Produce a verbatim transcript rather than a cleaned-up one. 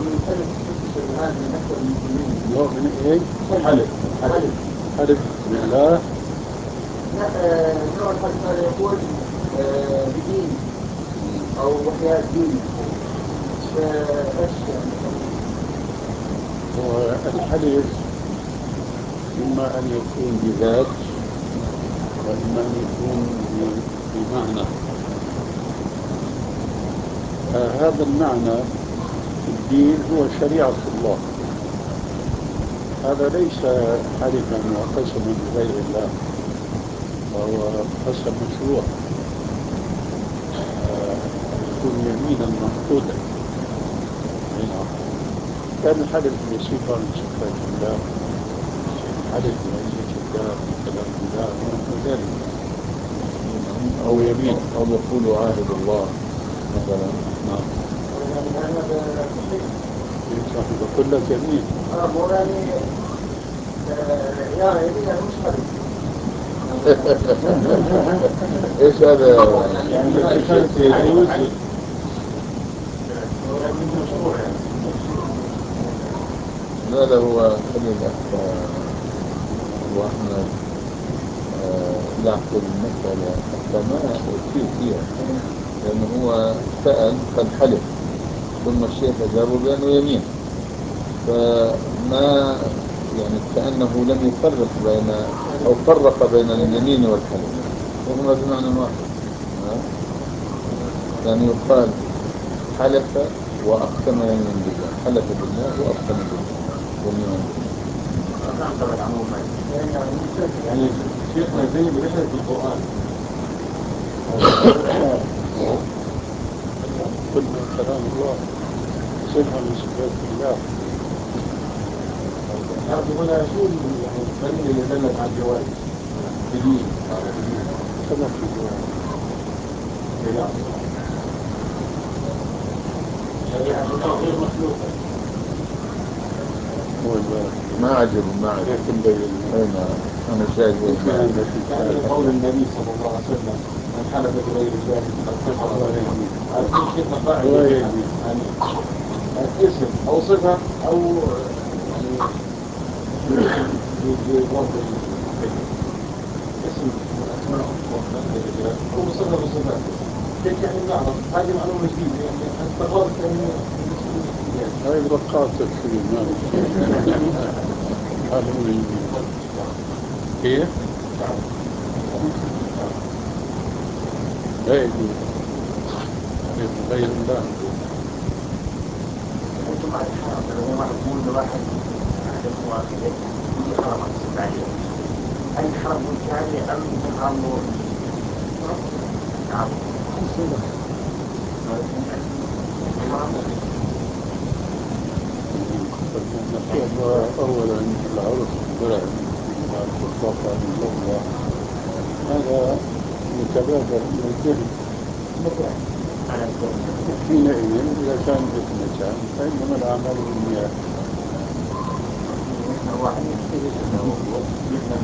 من حلف الشبهات من أكثر المسلمين. نوع من إيه؟ حلف حلف حلف بالله. لا آه، نوع الحلف هذا يقول آه، بدين أو وحياة دين. فإيش يعني؟ والحلف إما أن يكون بذات وإما أن يكون بمعنى. آه هذا المعنى في الدين هو شريعة الله. هذا ليس حلفا وقسما بغير الله، وهو قسم مشروع، آه يكون يمينا منقودا. كان الحلف بصفة من صفات الله، حلف بعزة الله وكلام الله ونحو ذلك، أو يمين أو يقول عاهد الله مثلا. نعم هذا صحيح، بقول لك يمين. اه مو يعني يا يمين يعني مش حلف. ايش هذا؟ يعني كانت يجوز لا لا، هو خلي الأخ أبو أحمد آه، يعقل المسألة حتى ما أشير فيها، لأنه هو سأل قد حلف، ثم الشيخ أجابه بأنه يمين، فما يعني كأنه لم يفرق بين أو فرق بين اليمين والحلف، وهما بمعنى واحد. يعني يقال حلف وأقسم يمين بالله، حلف بالله وأقسم بالله يمينا يعني شيخنا زي اللي بيحلف بالقرآن. قلنا كلام الله صفة من صفات الله. يعني هنا شو يعني الدليل اللي دلت على الجواز؟ دليل على دليل كما في الجواب. شريعة الله غير مخلوقة. هو البارك ما عجب ما عجب. كيف نبين أين أنا شاهد في عندك يعني قول النبي صلى الله عليه وسلم من حلف بغير الله فقد كفر. عارفين شيخنا قاعدة الله يعني يهديك. يعني اسم أو صفة أو يعني برب الكلمة اسم من أسماء الرحمن الرجال أو صفة من صفاته. هيك يعني نعرف هذه معلومة جديدة يعني استغربت يعني بالنسبة لي. هاي بقاطع فيه ما هذا هو يمين. كيف؟ لا يجوز حلف غير الله. أنتم مع الحرام لو واحد يقول لواحد حلف واحد يجي حرام يصير عليه، هل الحرام كامل أم حرام نور؟ نعم. نقول أولا العرف البرع مع الإطلاق عن اللغة هذا يتبادر إلى الذهن حينئذ إذا كان اثنتان فإنما الأعمال بالنيات. واحد يشتري